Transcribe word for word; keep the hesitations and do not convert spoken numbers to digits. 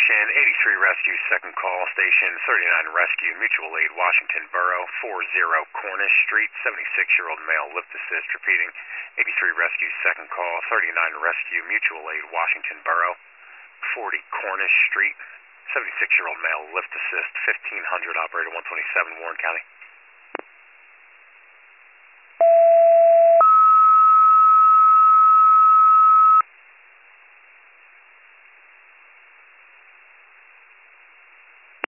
Station, eighty-three Rescue, second call, Station thirty-nine Rescue, Mutual Aid, Washington Borough, forty Cornish Street, seventy-six-year-old male, lift assist, repeating, eighty-three Rescue, second call, thirty-nine Rescue, Mutual Aid, Washington Borough, forty Cornish Street, seventy-six-year-old male, lift assist, fifteen hundred, operator one twenty-seven, Warren County.